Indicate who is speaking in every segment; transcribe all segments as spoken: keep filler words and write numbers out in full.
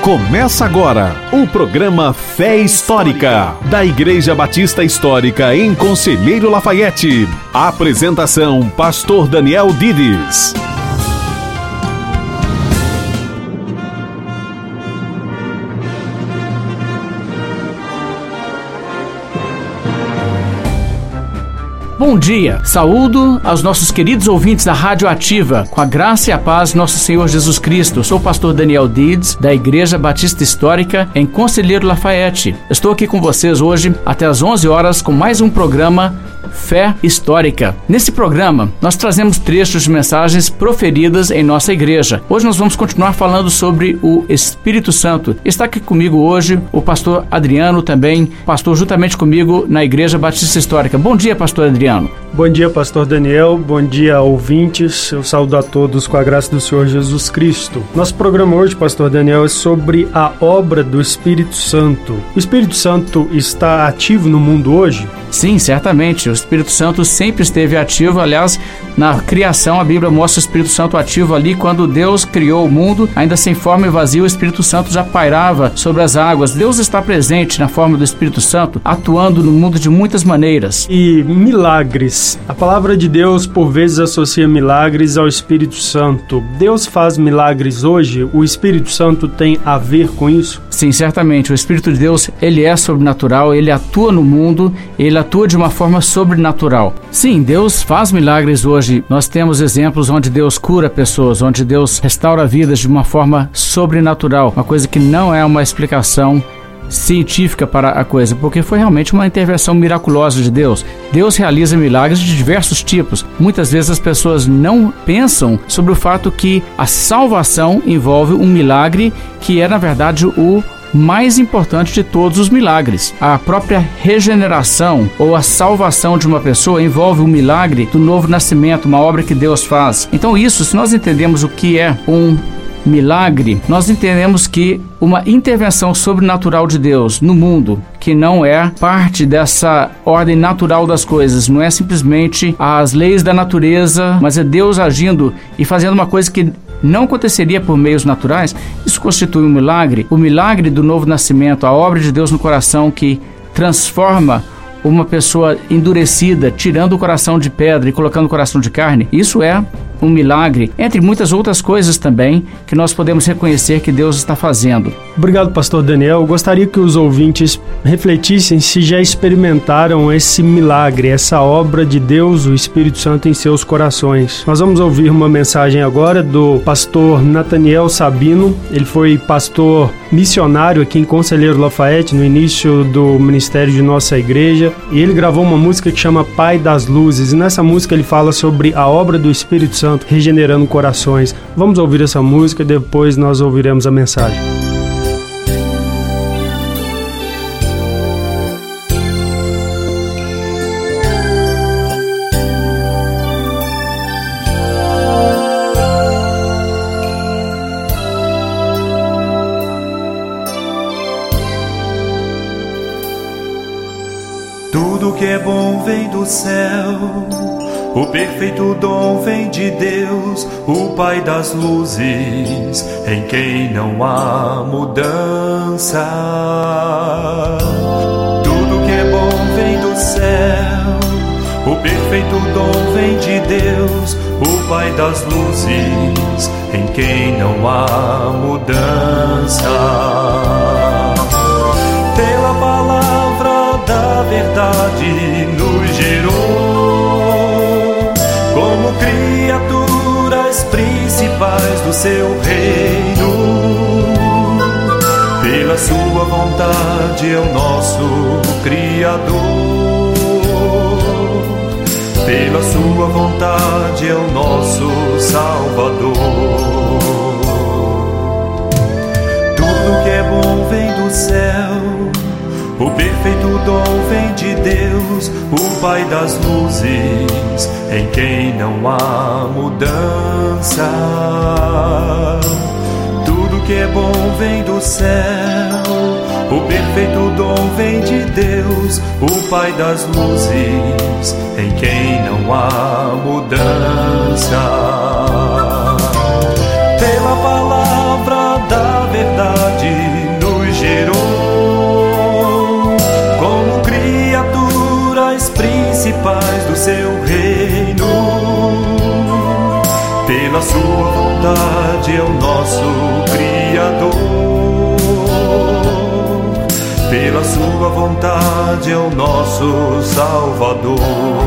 Speaker 1: Começa agora o programa Fé Histórica, da Igreja Batista Histórica em Conselheiro Lafaiete. Apresentação, Pastor Daniel Dides.
Speaker 2: Bom dia, saúdo aos nossos queridos ouvintes da Rádio Ativa, com a graça e a paz de nosso Senhor Jesus Cristo. Sou o pastor Daniel Dides, da Igreja Batista Histórica em Conselheiro Lafaiete. Estou aqui com vocês hoje até às onze horas com mais um programa Fé Histórica. Nesse programa, nós trazemos trechos de mensagens proferidas em nossa igreja. Hoje nós vamos continuar falando sobre o Espírito Santo. Está aqui comigo hoje o pastor Adriano, também pastor juntamente comigo na Igreja Batista Histórica. Bom dia, pastor Adriano.
Speaker 3: Bom dia, pastor Daniel. Bom dia, ouvintes. Eu saúdo a todos com a graça do Senhor Jesus Cristo. Nosso programa hoje, pastor Daniel, é sobre a obra do Espírito Santo. O Espírito Santo está ativo no mundo hoje?
Speaker 2: Sim, certamente. O Espírito Santo sempre esteve ativo. Aliás, na criação, a Bíblia mostra o Espírito Santo ativo ali. Quando Deus criou o mundo, ainda sem forma e vazio, o Espírito Santo já pairava sobre as águas. Deus está presente na forma do Espírito Santo, atuando no mundo de muitas maneiras.
Speaker 3: E milagres. A palavra de Deus, por vezes, associa milagres ao Espírito Santo. Deus faz milagres hoje? O Espírito Santo tem a ver com isso?
Speaker 2: Sim, certamente. O Espírito de Deus, ele é sobrenatural, ele atua no mundo, ele atua de uma forma sobrenatural. Sim, Deus faz milagres hoje. Nós temos exemplos onde Deus cura pessoas, onde Deus restaura vidas de uma forma sobrenatural, uma coisa que não é uma explicação científica para a coisa, porque foi realmente uma intervenção miraculosa de Deus. Deus realiza milagres de diversos tipos. Muitas vezes as pessoas não pensam sobre o fato que a salvação envolve um milagre que é, na verdade, o mais importante de todos os milagres. A própria regeneração ou a salvação de uma pessoa envolve o milagre do novo nascimento, uma obra que Deus faz. Então isso, se nós entendemos o que é um milagre, nós entendemos que uma intervenção sobrenatural de Deus no mundo, que não é parte dessa ordem natural das coisas, não é simplesmente as leis da natureza, mas é Deus agindo e fazendo uma coisa que não aconteceria por meios naturais. Isso constitui um milagre, o milagre do novo nascimento, a obra de Deus no coração que transforma uma pessoa endurecida, tirando o coração de pedra e colocando o coração de carne. Isso é um milagre, entre muitas outras coisas também que nós podemos reconhecer que Deus está fazendo.
Speaker 3: Obrigado, pastor Daniel. Eu gostaria que os ouvintes refletissem se já experimentaram esse milagre, essa obra de Deus, o Espírito Santo, em seus corações. Nós vamos ouvir uma mensagem agora do pastor Nathaniel Sabino. Ele foi pastor missionário aqui em Conselheiro Lafaiete, no início do ministério de nossa igreja, e ele gravou uma música que chama Pai das Luzes, e nessa música ele fala sobre a obra do Espírito Santo regenerando corações. Vamos ouvir essa música e depois nós ouviremos a mensagem.
Speaker 4: Tudo que é bom vem do céu, o perfeito dom vem de Deus, o Pai das luzes, em quem não há mudança. Tudo que é bom vem do céu, o perfeito dom vem de Deus, o Pai das luzes, em quem não há mudança. Pela palavra da verdade nos gerou como criaturas principais do seu reino. Pela sua vontade é o nosso Criador, pela sua vontade é o nosso Salvador. Tudo que é bom vem do céu, o perfeito dom vem de Deus, o Pai das luzes, em quem não há mudança. Tudo que é bom vem do céu, o perfeito dom vem de Deus, o Pai das luzes, em quem não há mudança. Pela palavra da verdade seu reino. Pela sua vontade é o nosso Criador. Pela sua vontade é o nosso Salvador.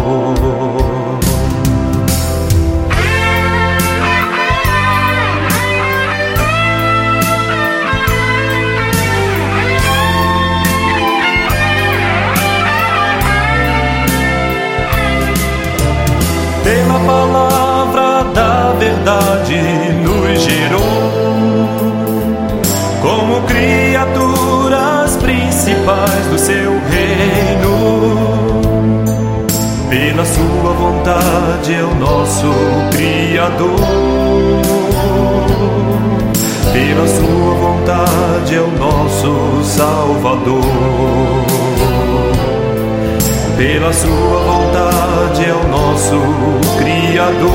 Speaker 4: Pela palavra da verdade nos gerou como criaturas principais do seu reino. Pela sua vontade é o nosso Criador. Pela sua vontade é o nosso Salvador. Pela sua vontade é o nosso Criador.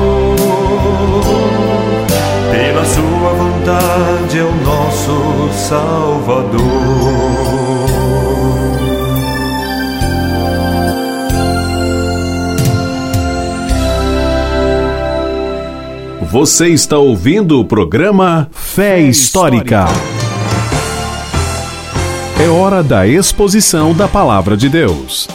Speaker 4: Pela sua vontade é o nosso Salvador.
Speaker 1: Você está ouvindo o programa Fé Histórica. É hora da exposição da Palavra de Deus.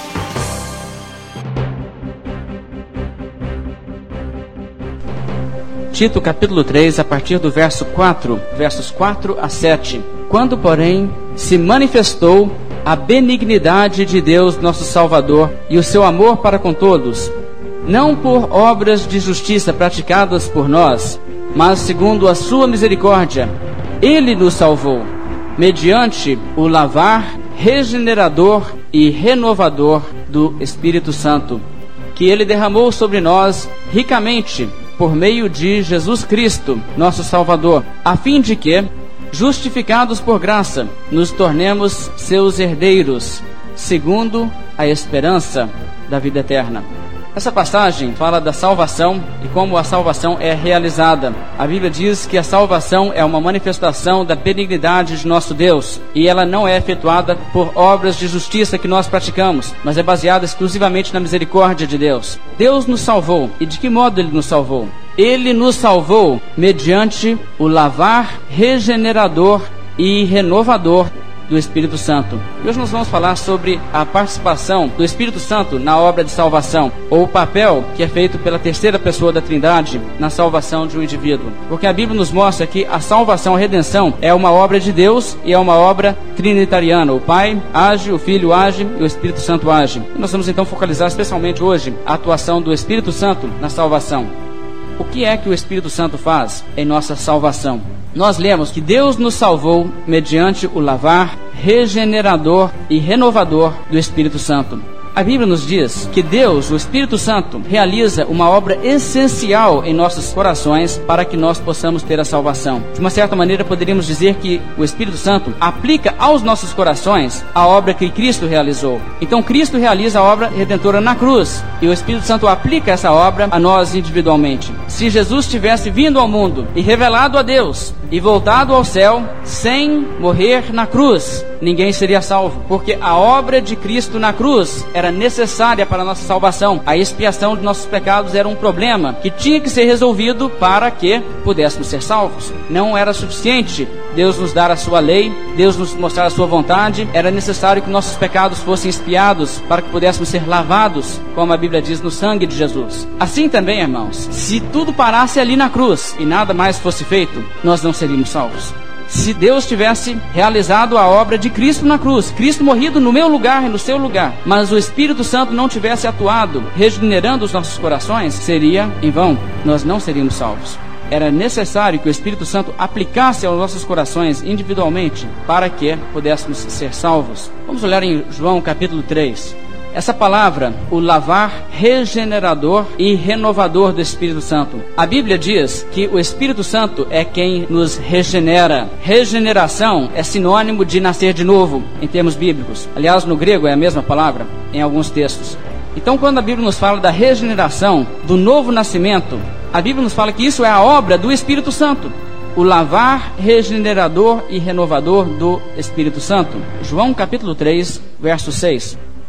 Speaker 5: Tito capítulo três, a partir do verso quatro, versos quatro a sete. Quando, porém, se manifestou a benignidade de Deus nosso Salvador e o seu amor para com todos, não por obras de justiça praticadas por nós, mas segundo a sua misericórdia, Ele nos salvou, mediante o lavar regenerador e renovador do Espírito Santo, que Ele derramou sobre nós ricamente, por meio de Jesus Cristo, nosso Salvador, a fim de que, justificados por graça, nos tornemos seus herdeiros, segundo a esperança da vida eterna. Essa passagem fala da salvação e como a salvação é realizada. A Bíblia diz que a salvação é uma manifestação da benignidade de nosso Deus, e ela não é efetuada por obras de justiça que nós praticamos, mas é baseada exclusivamente na misericórdia de Deus. Deus nos salvou. E de que modo Ele nos salvou? Ele nos salvou mediante o lavar regenerador e renovador do Espírito Santo. E hoje nós vamos falar sobre a participação do Espírito Santo na obra de salvação, ou o papel que é feito pela terceira pessoa da Trindade na salvação de um indivíduo. Porque a Bíblia nos mostra que a salvação, a redenção, é uma obra de Deus e é uma obra trinitariana. O Pai age, o Filho age e o Espírito Santo age. E nós vamos então focalizar especialmente hoje a atuação do Espírito Santo na salvação. O que é que o Espírito Santo faz em nossa salvação? Nós lemos que Deus nos salvou mediante o lavar regenerador e renovador do Espírito Santo. A Bíblia nos diz que Deus, o Espírito Santo, realiza uma obra essencial em nossos corações para que nós possamos ter a salvação. De uma certa maneira, poderíamos dizer que o Espírito Santo aplica aos nossos corações a obra que Cristo realizou. Então, Cristo realiza a obra redentora na cruz, e o Espírito Santo aplica essa obra a nós individualmente. Se Jesus tivesse vindo ao mundo e revelado a Deus e voltado ao céu sem morrer na cruz, ninguém seria salvo, porque a obra de Cristo na cruz era necessária para a nossa salvação. A expiação de nossos pecados era um problema que tinha que ser resolvido para que pudéssemos ser salvos. Não era suficiente Deus nos dar a sua lei, Deus nos mostrar a sua vontade. Era necessário que nossos pecados fossem expiados para que pudéssemos ser lavados, como a Bíblia diz, no sangue de Jesus. Assim também, irmãos, se tudo parasse ali na cruz e nada mais fosse feito, nós não seríamos salvos. Se Deus tivesse realizado a obra de Cristo na cruz, Cristo morrido no meu lugar e no seu lugar, mas o Espírito Santo não tivesse atuado, regenerando os nossos corações, seria em vão, nós não seríamos salvos. Era necessário que o Espírito Santo aplicasse aos nossos corações individualmente para que pudéssemos ser salvos. Vamos olhar em João capítulo três. Essa palavra, o lavar regenerador e renovador do Espírito Santo. A Bíblia diz que o Espírito Santo é quem nos regenera. Regeneração é sinônimo de nascer de novo, em termos bíblicos. Aliás, no grego é a mesma palavra, em alguns textos. Então, quando a Bíblia nos fala da regeneração, do novo nascimento, a Bíblia nos fala que isso é a obra do Espírito Santo. O lavar regenerador e renovador do Espírito Santo. João capítulo três, verso seis.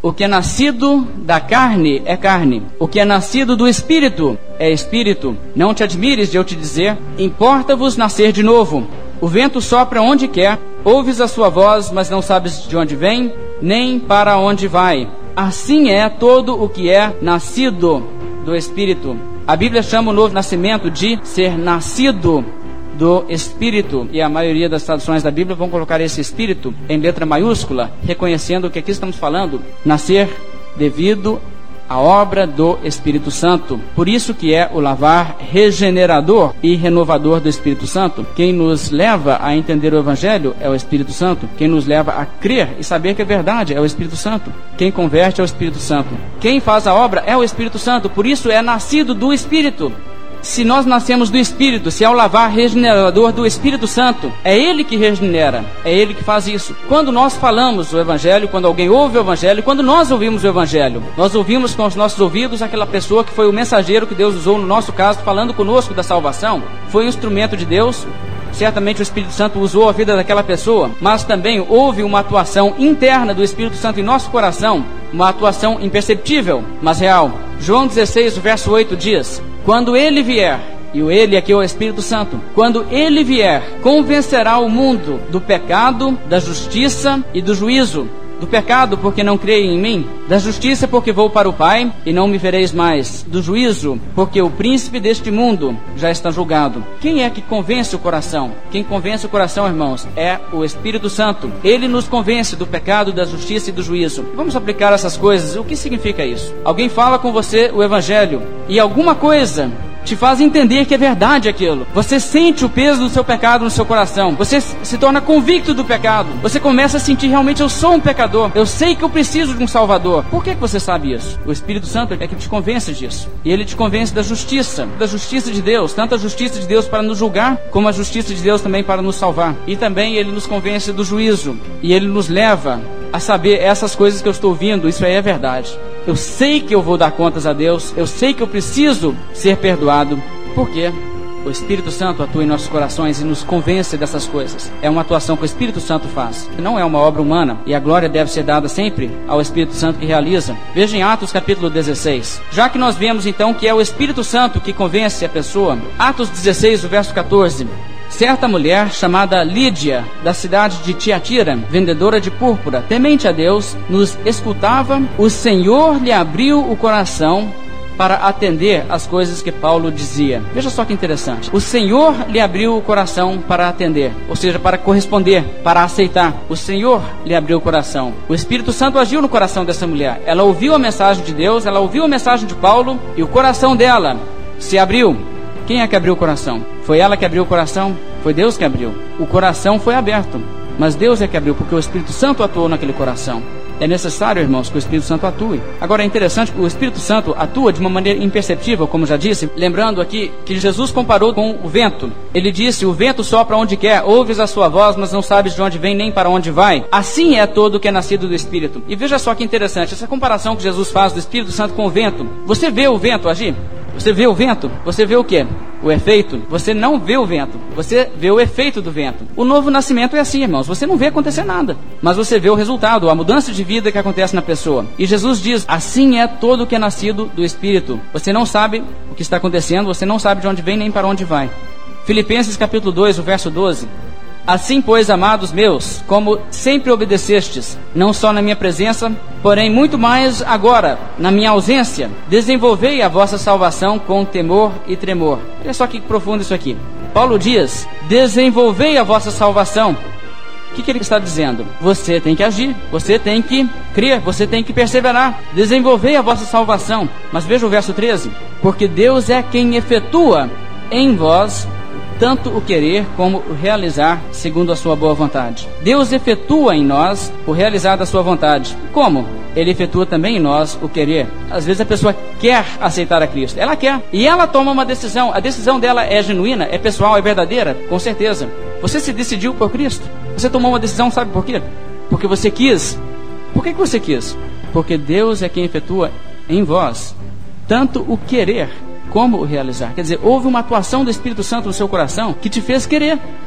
Speaker 5: O que é nascido da carne é carne. O que é nascido do Espírito é Espírito. Não te admires de eu te dizer, importa-vos nascer de novo. O vento sopra onde quer, ouves a sua voz, mas não sabes de onde vem, nem para onde vai. Assim é todo o que é nascido do Espírito. A Bíblia chama o novo nascimento de ser nascido do Espírito, e a maioria das traduções da Bíblia vão colocar esse Espírito em letra maiúscula, reconhecendo que aqui estamos falando nascer devido à obra do Espírito Santo. Por isso que é o lavar regenerador e renovador do Espírito Santo. Quem nos leva a entender o Evangelho é o Espírito Santo. Quem nos leva a crer e saber que é verdade é o Espírito Santo. Quem converte é o Espírito Santo. Quem faz a obra é o Espírito Santo. Por isso é nascido do Espírito. Se nós nascemos do Espírito, se é o lavar regenerador do Espírito Santo, é Ele que regenera, é Ele que faz isso. Quando nós falamos o Evangelho, quando alguém ouve o Evangelho, quando nós ouvimos o Evangelho, nós ouvimos com os nossos ouvidos aquela pessoa que foi o mensageiro que Deus usou no nosso caso, falando conosco da salvação, foi um instrumento de Deus. Certamente o Espírito Santo usou a vida daquela pessoa, mas também houve uma atuação interna do Espírito Santo em nosso coração, uma atuação imperceptível, mas real. João dezesseis, o verso oito diz: quando Ele vier, e o Ele aqui é o Espírito Santo, quando Ele vier, convencerá o mundo do pecado, da justiça e do juízo. Do pecado, porque não creem em mim. Da justiça, porque vou para o Pai e não me vereis mais. Do juízo, porque o príncipe deste mundo já está julgado. Quem é que convence o coração? Quem convence o coração, irmãos, é o Espírito Santo. Ele nos convence do pecado, da justiça e do juízo. Vamos aplicar essas coisas. O que significa isso? Alguém fala com você o Evangelho e alguma coisa te faz entender que é verdade aquilo. Você sente o peso do seu pecado no seu coração. Você se torna convicto do pecado. Você começa a sentir, realmente, eu sou um pecador. Eu sei que eu preciso de um Salvador. Por que que você sabe isso? O Espírito Santo é que te convence disso. E Ele te convence da justiça, da justiça de Deus. Tanto a justiça de Deus para nos julgar, como a justiça de Deus também para nos salvar. E também Ele nos convence do juízo. E Ele nos leva a saber essas coisas que eu estou ouvindo. Isso aí é verdade. Eu sei que eu vou dar contas a Deus. Eu sei que eu preciso ser perdoado. Por quê? O Espírito Santo atua em nossos corações e nos convence dessas coisas. É uma atuação que o Espírito Santo faz. Não é uma obra humana. E a glória deve ser dada sempre ao Espírito Santo que realiza. Veja em Atos capítulo dezesseis. Já que nós vemos então que é o Espírito Santo que convence a pessoa. Atos dezesseis, o verso catorze. Certa mulher chamada Lídia, da cidade de Tiatira, vendedora de púrpura, temente a Deus, nos escutava. O Senhor lhe abriu o coração para atender as coisas que Paulo dizia. Veja só que interessante. O Senhor lhe abriu o coração para atender, ou seja, para corresponder, para aceitar. O Senhor lhe abriu o coração. O Espírito Santo agiu no coração dessa mulher. Ela ouviu a mensagem de Deus, ela ouviu a mensagem de Paulo e o coração dela se abriu. Quem é que abriu o coração? Foi ela que abriu o coração? Foi Deus que abriu. O coração foi aberto, mas Deus é que abriu, porque o Espírito Santo atuou naquele coração. É necessário, irmãos, que o Espírito Santo atue. Agora é interessante que o Espírito Santo atua de uma maneira imperceptível, como já disse, lembrando aqui que Jesus comparou com o vento. Ele disse: o vento sopra onde quer, ouves a sua voz, mas não sabes de onde vem nem para onde vai. Assim é todo o que é nascido do Espírito. E veja só que interessante, essa comparação que Jesus faz do Espírito Santo com o vento. Você vê o vento agir? Você vê o vento? Você vê o quê? O efeito? Você não vê o vento, você vê o efeito do vento. O novo nascimento é assim, irmãos, você não vê acontecer nada, mas você vê o resultado, a mudança de vida que acontece na pessoa. E Jesus diz: assim é todo o que é nascido do Espírito. Você não sabe o que está acontecendo, você não sabe de onde vem nem para onde vai. Filipenses capítulo dois, o verso doze. Assim, pois, amados meus, como sempre obedecestes, não só na minha presença, porém muito mais agora, na minha ausência, desenvolvei a vossa salvação com temor e tremor. Olha só que profundo isso aqui. Paulo diz: desenvolvei a vossa salvação. O que, que ele está dizendo? Você tem que agir, você tem que crer, você tem que perseverar. Desenvolvei a vossa salvação. Mas veja o verso treze. Porque Deus é quem efetua em vós tanto o querer como o realizar segundo a sua boa vontade. Deus efetua em nós o realizar da sua vontade. Como? Ele efetua também em nós o querer. Às vezes a pessoa quer aceitar a Cristo, ela quer, e ela toma uma decisão. A decisão dela é genuína, é pessoal, é verdadeira, com certeza. Você se decidiu por Cristo, você tomou uma decisão, sabe por quê? Porque você quis. Por que que você quis? Porque Deus é quem efetua em vós tanto o querer como o realizar. Quer dizer, houve uma atuação do Espírito Santo no seu coração que te fez querer.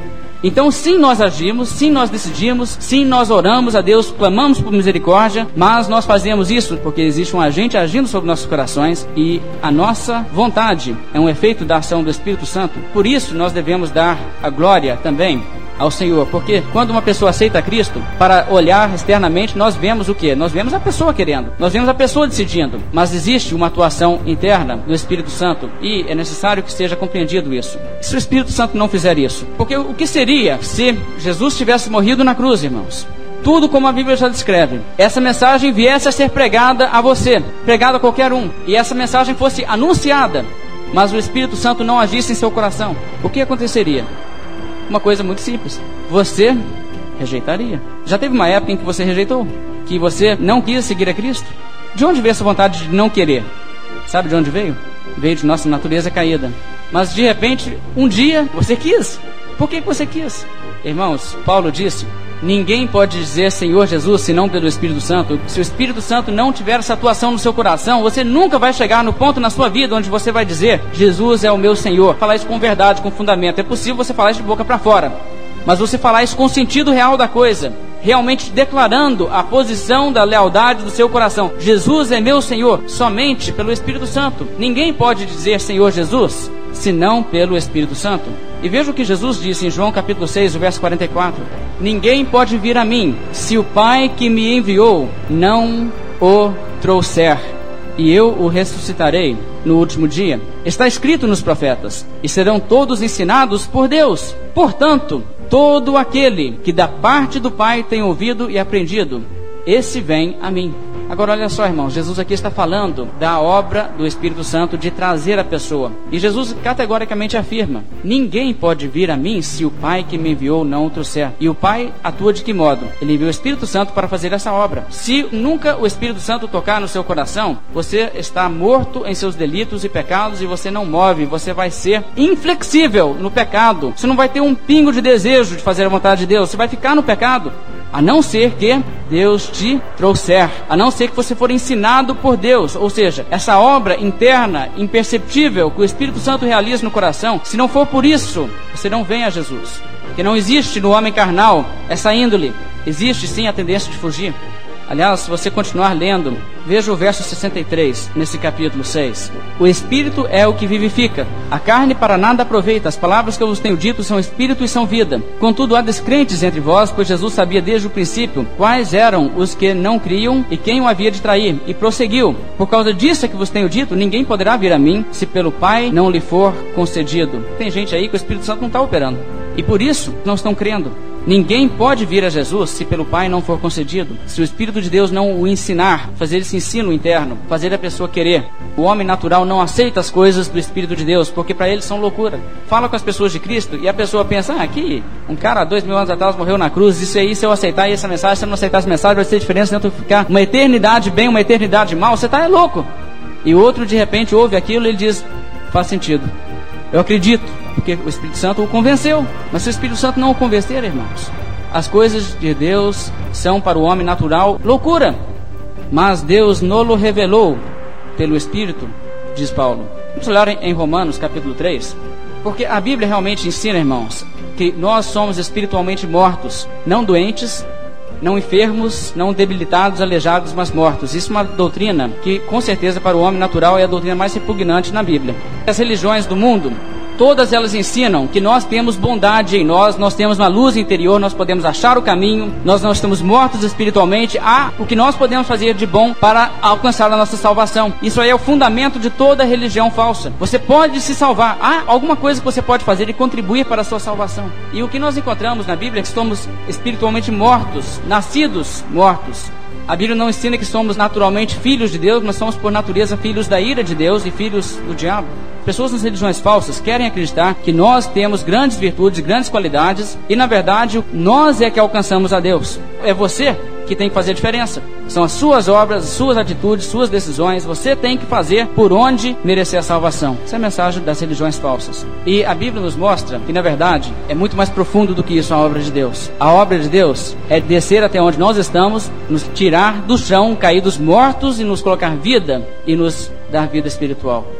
Speaker 5: Então sim, nós agimos, sim, nós decidimos, sim, nós oramos a Deus, clamamos por misericórdia, mas nós fazemos isso porque existe um agente agindo sobre nossos corações e a nossa vontade é um efeito da ação do Espírito Santo. Por isso nós devemos dar a glória também ao Senhor, porque quando uma pessoa aceita Cristo, para olhar externamente, nós vemos o quê? Nós vemos a pessoa querendo, nós vemos a pessoa decidindo, mas existe uma atuação interna do Espírito Santo e é necessário que seja compreendido isso. Se o Espírito Santo não fizer isso, porque o que seria se Jesus tivesse morrido na cruz, irmãos? Tudo como a Bíblia já descreve. Essa mensagem viesse a ser pregada a você, pregada a qualquer um, e essa mensagem fosse anunciada, mas o Espírito Santo não agisse em seu coração, o que aconteceria? Uma coisa muito simples, você rejeitaria. Já teve uma época em que você rejeitou, que você não quis seguir a Cristo? De onde veio essa vontade de não querer? Sabe de onde veio? Veio de nossa natureza caída. Mas de repente, um dia, você quis. Por que você quis? Irmãos, Paulo disse, ninguém pode dizer Senhor Jesus senão pelo Espírito Santo. Se o Espírito Santo não tiver essa atuação no seu coração, você nunca vai chegar no ponto na sua vida onde você vai dizer Jesus é o meu Senhor. Falar isso com verdade, com fundamento. É possível você falar isso de boca para fora, mas você falar isso com o sentido real da coisa, realmente declarando a posição da lealdade do seu coração. Jesus é meu Senhor, somente pelo Espírito Santo. Ninguém pode dizer Senhor Jesus senão pelo Espírito Santo. E veja o que Jesus disse em João capítulo seis, verso quarenta e quatro. Ninguém pode vir a mim se o Pai que me enviou não o trouxer, e eu o ressuscitarei no último dia. Está escrito nos profetas, e serão todos ensinados por Deus. Portanto, todo aquele que da parte do Pai tem ouvido e aprendido, esse vem a mim. Agora olha só, irmãos, Jesus aqui está falando da obra do Espírito Santo de trazer a pessoa. E Jesus categoricamente afirma, ninguém pode vir a mim se o Pai que me enviou não o trouxer. E o Pai atua de que modo? Ele enviou o Espírito Santo para fazer essa obra. Se nunca o Espírito Santo tocar no seu coração, você está morto em seus delitos e pecados e você não move, você vai ser inflexível no pecado. Você não vai ter um pingo de desejo de fazer a vontade de Deus, você vai ficar no pecado. A não ser que Deus te trouxer, a não ser que você for ensinado por Deus, ou seja, essa obra interna, imperceptível, que o Espírito Santo realiza no coração, se não for por isso, você não vem a Jesus. Porque não existe no homem carnal essa índole, existe sim a tendência de fugir. Aliás, se você continuar lendo, veja o verso sessenta e três, nesse capítulo seis. O Espírito é o que vivifica, a carne para nada aproveita, as palavras que eu vos tenho dito são Espírito e são vida. Contudo, há descrentes entre vós, pois Jesus sabia desde o princípio quais eram os que não criam e quem o havia de trair, e prosseguiu. Por causa disso é que vos tenho dito, ninguém poderá vir a mim, se pelo Pai não lhe for concedido. Tem gente aí que o Espírito Santo não está operando, e por isso não estão crendo. Ninguém pode vir a Jesus se pelo Pai não for concedido. Se o Espírito de Deus não o ensinar, fazer esse ensino interno, fazer a pessoa querer. O homem natural não aceita as coisas do Espírito de Deus, porque para eles são loucura. Fala com as pessoas de Cristo e a pessoa pensa, ah, aqui, um cara há dois mil anos atrás morreu na cruz, isso aí, se eu aceitar essa mensagem, se eu não aceitar essa mensagem, vai ser diferença dentro de ficar uma eternidade bem, uma eternidade mal, você tá é louco. E o outro, de repente, ouve aquilo e ele diz, faz sentido. Eu acredito, porque o Espírito Santo o convenceu. Mas se o Espírito Santo não o convencer, irmãos, as coisas de Deus são para o homem natural loucura. Mas Deus nolo revelou pelo Espírito, diz Paulo. Vamos olhar em Romanos capítulo três. Porque a Bíblia realmente ensina, irmãos, que nós somos espiritualmente mortos, não doentes, não enfermos, não debilitados, aleijados, mas mortos. Isso é uma doutrina que, com certeza, para o homem natural é a doutrina mais repugnante na Bíblia. As religiões do mundo, todas elas ensinam que nós temos bondade em nós, nós temos uma luz interior, nós podemos achar o caminho, nós não estamos mortos espiritualmente, há o que nós podemos fazer de bom para alcançar a nossa salvação. Isso aí é o fundamento de toda religião falsa. Você pode se salvar, há alguma coisa que você pode fazer e contribuir para a sua salvação. E o que nós encontramos na Bíblia é que somos espiritualmente mortos, nascidos mortos. A Bíblia não ensina que somos naturalmente filhos de Deus, mas somos por natureza filhos da ira de Deus e filhos do diabo. Pessoas nas religiões falsas querem acreditar que nós temos grandes virtudes e grandes qualidades e, na verdade, nós é que alcançamos a Deus. É você que tem que fazer a diferença. São as suas obras, as suas atitudes, suas decisões. Você tem que fazer por onde merecer a salvação. Essa é a mensagem das religiões falsas. E a Bíblia nos mostra que, na verdade, é muito mais profundo do que isso a obra de Deus. A obra de Deus é descer até onde nós estamos, nos tirar do chão, caídos mortos e nos colocar vida e nos dar vida espiritual.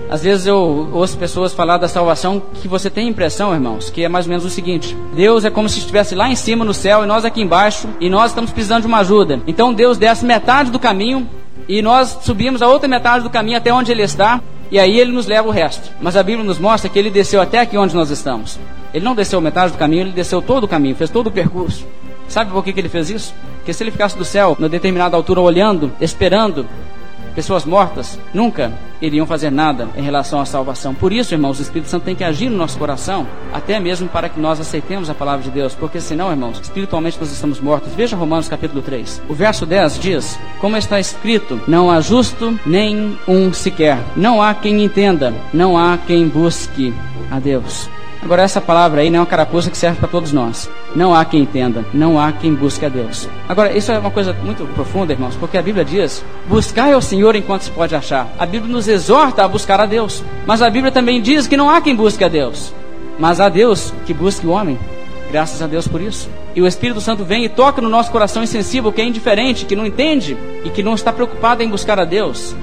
Speaker 5: Às vezes eu ouço pessoas falar da salvação que você tem a impressão, irmãos, que é mais ou menos o seguinte: Deus é como se estivesse lá em cima no céu e nós aqui embaixo, e nós estamos precisando de uma ajuda. Então Deus desce metade do caminho e nós subimos a outra metade do caminho até onde Ele está, e aí Ele nos leva o resto. Mas a Bíblia nos mostra que Ele desceu até aqui onde nós estamos. Ele não desceu metade do caminho, Ele desceu todo o caminho, fez todo o percurso. Sabe por que que Ele fez isso? Porque se Ele ficasse do céu, numa determinada altura, olhando, esperando, pessoas mortas nunca iriam fazer nada em relação à salvação. Por isso, irmãos, o Espírito Santo tem que agir no nosso coração, até mesmo para que nós aceitemos a palavra de Deus, porque senão, irmãos, espiritualmente nós estamos mortos. Veja Romanos capítulo três. O verso dez diz: como está escrito, não há justo nem um sequer, não há quem entenda, não há quem busque a Deus. Agora, essa palavra aí não é uma carapuça que serve para todos nós. Não há quem entenda, não há quem busque a Deus. Agora, isso é uma coisa muito profunda, irmãos, porque a Bíblia diz: buscai ao Senhor enquanto se pode achar. A Bíblia nos exorta a buscar a Deus, mas a Bíblia também diz que não há quem busque a Deus, mas há Deus que busque o homem. Graças a Deus por isso. E o Espírito Santo vem e toca no nosso coração insensível, que é indiferente, que não entende e que não está preocupado em buscar a Deus.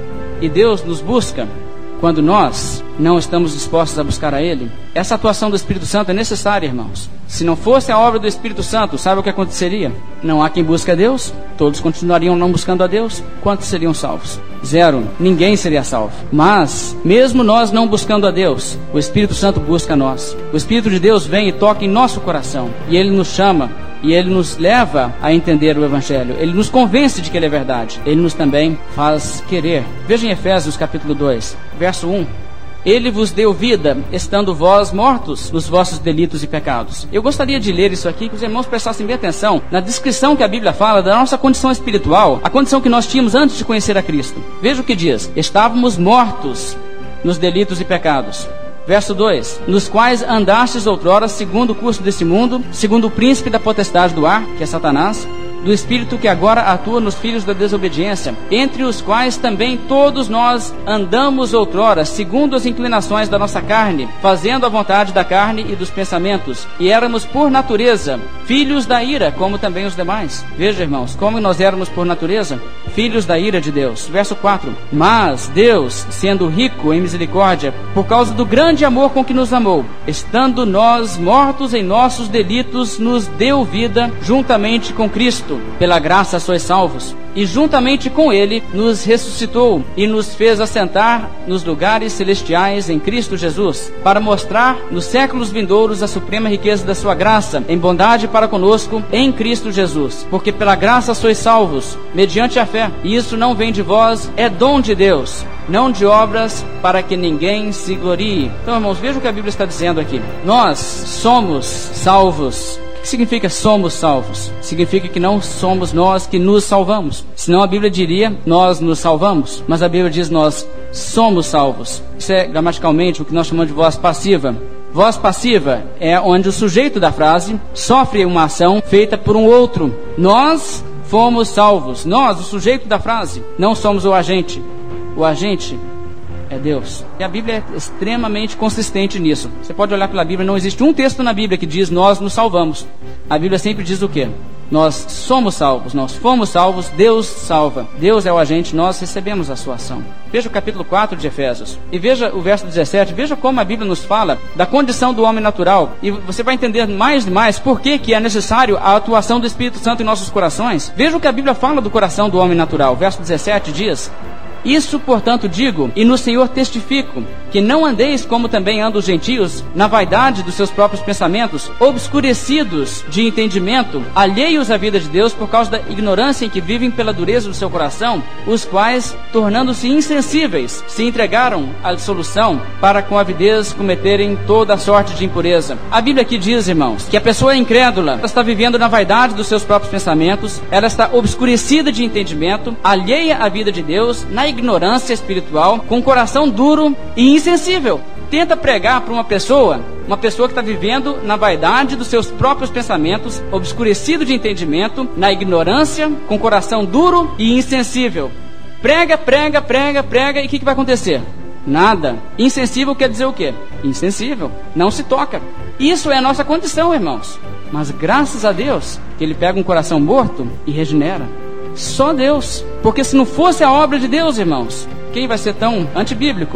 Speaker 5: E Deus nos busca quando nós não estamos dispostos a buscar a Ele. Essa atuação do Espírito Santo é necessária, irmãos. Se não fosse a obra do Espírito Santo, sabe o que aconteceria? Não há quem busque a Deus, todos continuariam não buscando a Deus. Quantos seriam salvos? Zero. Ninguém seria salvo. Mas, mesmo nós não buscando a Deus, o Espírito Santo busca a nós. O Espírito de Deus vem e toca em nosso coração, e Ele nos chama, e Ele nos leva a entender o Evangelho. Ele nos convence de que Ele é verdade. Ele nos também faz querer. Veja em Efésios capítulo dois, verso um. Ele vos deu vida, estando vós mortos nos vossos delitos e pecados. Eu gostaria de ler isso aqui, que os irmãos prestassem bem atenção na descrição que a Bíblia fala da nossa condição espiritual, a condição que nós tínhamos antes de conhecer a Cristo. Veja o que diz: estávamos mortos nos delitos e pecados. Verso dois: nos quais andastes outrora segundo o curso deste mundo, segundo o príncipe da potestade do ar, que é Satanás, do espírito que agora atua nos filhos da desobediência, entre os quais também todos nós andamos outrora, segundo as inclinações da nossa carne, fazendo a vontade da carne e dos pensamentos, e éramos por natureza filhos da ira, como também os demais. Veja, irmãos, como nós éramos por natureza filhos da ira de Deus. Verso quatro: mas Deus, sendo rico em misericórdia, por causa do grande amor com que nos amou, estando nós mortos em nossos delitos, nos deu vida juntamente com Cristo. Pela graça sois salvos, e juntamente com Ele nos ressuscitou e nos fez assentar nos lugares celestiais em Cristo Jesus, para mostrar nos séculos vindouros a suprema riqueza da sua graça, em bondade para conosco em Cristo Jesus. Porque pela graça sois salvos, mediante a fé, e isso não vem de vós, é dom de Deus, não de obras, para que ninguém se glorie. Então, irmãos, vejam o que a Bíblia está dizendo aqui. Nós somos salvos. O que significa somos salvos? Significa que não somos nós que nos salvamos. Senão a Bíblia diria, nós nos salvamos. Mas a Bíblia diz, nós somos salvos. Isso é gramaticalmente o que nós chamamos de voz passiva. Voz passiva é onde o sujeito da frase sofre uma ação feita por um outro. Nós fomos salvos. Nós, o sujeito da frase, não somos o agente. O agente é Deus. E a Bíblia é extremamente consistente nisso. Você pode olhar pela Bíblia, não existe um texto na Bíblia que diz nós nos salvamos. A Bíblia sempre diz o quê? Nós somos salvos, nós fomos salvos, Deus salva. Deus é o agente, nós recebemos a sua ação. Veja o capítulo quatro de Efésios. E veja o verso dezessete, veja como a Bíblia nos fala da condição do homem natural. E você vai entender mais e mais por que, que é necessário a atuação do Espírito Santo em nossos corações. Veja o que a Bíblia fala do coração do homem natural. O verso dezessete diz: isso, portanto, digo, e no Senhor testifico, que não andeis como também andam os gentios, na vaidade dos seus próprios pensamentos, obscurecidos de entendimento, alheios à vida de Deus por causa da ignorância em que vivem pela dureza do seu coração, os quais, tornando-se insensíveis, se entregaram à dissolução, para com avidez cometerem toda a sorte de impureza. A Bíblia aqui diz, irmãos, que a pessoa incrédula, ela está vivendo na vaidade dos seus próprios pensamentos, ela está obscurecida de entendimento, alheia à vida de Deus, na ignorância espiritual, com o coração duro e insensível. Tenta pregar para uma pessoa, uma pessoa que está vivendo na vaidade dos seus próprios pensamentos, obscurecido de entendimento, na ignorância, com o coração duro e insensível. Prega, prega, prega, prega, e o que, que vai acontecer? Nada. Insensível quer dizer o quê? Insensível. Não se toca. Isso é a nossa condição, irmãos. Mas graças a Deus, que Ele pega um coração morto e regenera. Só Deus. Porque se não fosse a obra de Deus, irmãos, quem vai ser tão antibíblico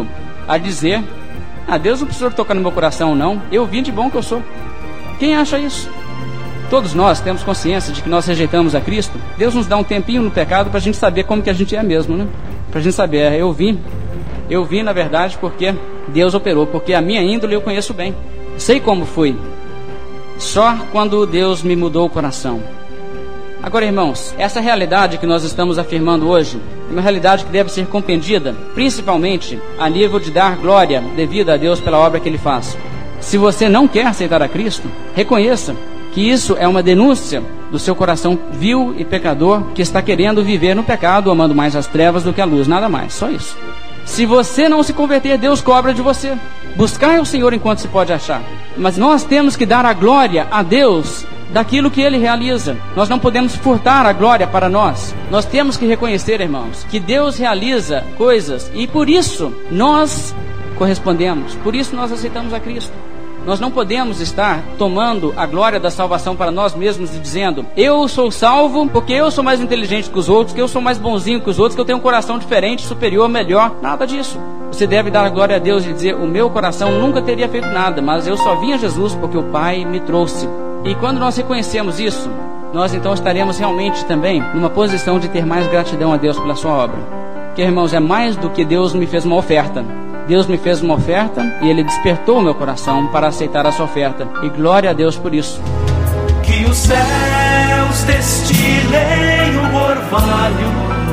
Speaker 5: a dizer: ah, Deus não precisou tocar no meu coração, não. Eu vim de bom que eu sou. Quem acha isso? Todos nós temos consciência de que nós rejeitamos a Cristo. Deus nos dá um tempinho no pecado para a gente saber como que a gente é mesmo, né? Para a gente saber, é, eu vim. Eu vim, na verdade, porque Deus operou. Porque a minha índole eu conheço bem. Sei como fui. Só quando Deus me mudou o coração. Agora, irmãos, essa realidade que nós estamos afirmando hoje é uma realidade que deve ser compreendida, principalmente a nível de dar glória devida a Deus pela obra que Ele faz. Se você não quer aceitar a Cristo, reconheça que isso é uma denúncia do seu coração vil e pecador que está querendo viver no pecado, amando mais as trevas do que a luz, nada mais, só isso. Se você não se converter, Deus cobra de você. Buscar o Senhor enquanto se pode achar. Mas nós temos que dar a glória a Deus daquilo que Ele realiza. Nós não podemos furtar a glória para nós. Nós temos que reconhecer, irmãos, que Deus realiza coisas e por isso nós correspondemos, por isso nós aceitamos a Cristo. Nós não podemos estar tomando a glória da salvação para nós mesmos e dizendo: eu sou salvo porque eu sou mais inteligente que os outros, que eu sou mais bonzinho que os outros, que eu tenho um coração diferente, superior, melhor. Nada disso. Você deve dar a glória a Deus e dizer: o meu coração nunca teria feito nada, mas eu só vim a Jesus porque o Pai me trouxe. E quando nós reconhecemos isso, nós então estaremos realmente também numa posição de ter mais gratidão a Deus pela sua obra. Porque, irmãos, é mais do que Deus me fez uma oferta. Deus me fez uma oferta e Ele despertou o meu coração para aceitar essa oferta. E glória a Deus por isso.
Speaker 4: Que os céus destilem o orvalho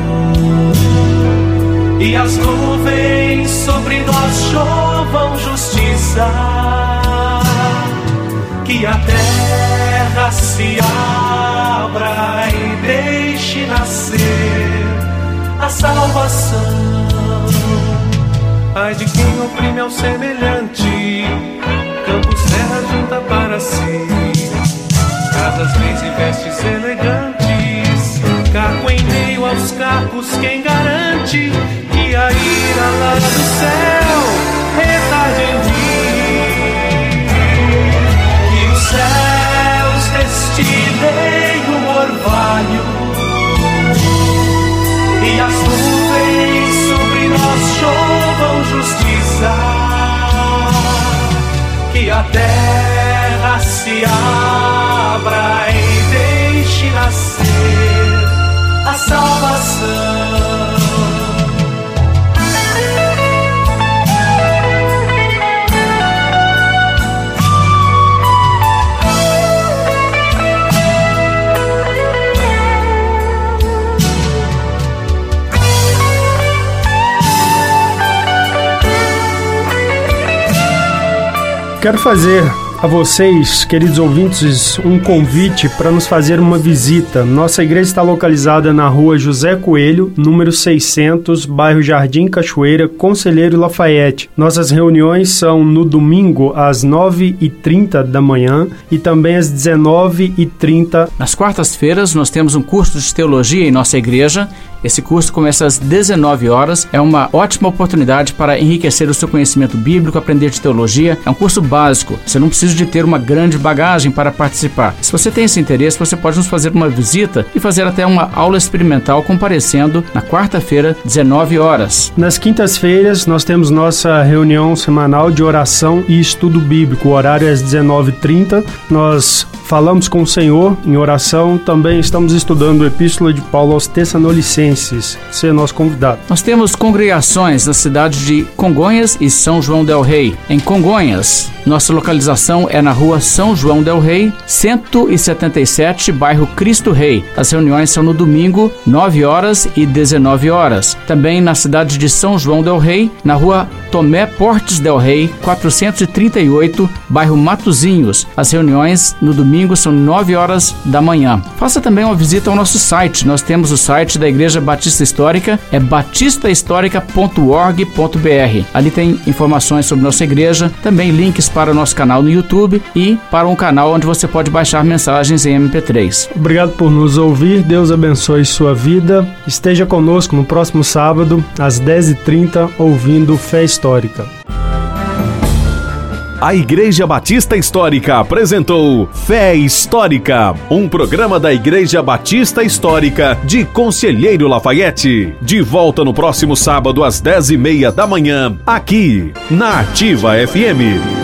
Speaker 4: e as nuvens sobre nós chovam justiça. Que a terra se abra e deixe nascer a salvação. Ai de quem oprime ao semelhante, campos, terra junta para si, casas, bens e vestes elegantes, carro em meio aos carros, quem garante que a ira lá do céu retarde em vir? Que os céus destilem o orvalho e as nuvens sobre nós chovam justiça. Que a terra se abra e deixe nascer a salvação.
Speaker 3: Quero fazer a vocês, queridos ouvintes, um convite para nos fazer uma visita. Nossa igreja está localizada na rua José Coelho, número seiscentos, bairro Jardim Cachoeira, Conselheiro Lafayette. Nossas reuniões são no domingo às nove e trinta da manhã e também às dezenove e trinta.
Speaker 2: Nas quartas-feiras nós temos um curso de teologia em nossa igreja. Esse curso começa às dezenove horas. É uma ótima oportunidade para enriquecer o seu conhecimento bíblico, aprender de teologia. É um curso básico. Você não precisa de ter uma grande bagagem para participar. Se você tem esse interesse, você pode nos fazer uma visita e fazer até uma aula experimental comparecendo na quarta-feira, dezenove horas.
Speaker 3: Nas quintas-feiras, nós temos nossa reunião semanal de oração e estudo bíblico. O horário é às dezenove e trinta. Nós falamos com o Senhor em oração. Também estamos estudando a Epístola de Paulo aos Tessalonicenses. Você é nosso convidado.
Speaker 2: Nós temos congregações na cidade de Congonhas e São João del Rei. Em Congonhas, nossa localização é na rua São João del Rei, cento e setenta e sete, bairro Cristo Rei. As reuniões são no domingo, nove horas e dezenove horas. Também na cidade de São João del Rei, na rua Tomé Portes del Rei, quatrocentos e trinta e oito, bairro Matozinhos. As reuniões no domingo são nove horas da manhã. Faça também uma visita ao nosso site. Nós temos o site da Igreja Batista Histórica, é batista histórica ponto org ponto br. Ali tem informações sobre nossa igreja, também links para o nosso canal no YouTube e para um canal onde você pode baixar mensagens em M P três.
Speaker 3: Obrigado por nos ouvir. Deus abençoe sua vida. Esteja conosco no próximo sábado, às dez e trinta, ouvindo Fé Histórica.
Speaker 1: A Igreja Batista Histórica apresentou Fé Histórica, um programa da Igreja Batista Histórica de Conselheiro Lafaiete. De volta no próximo sábado às dez e meia da manhã, aqui na Ativa F M.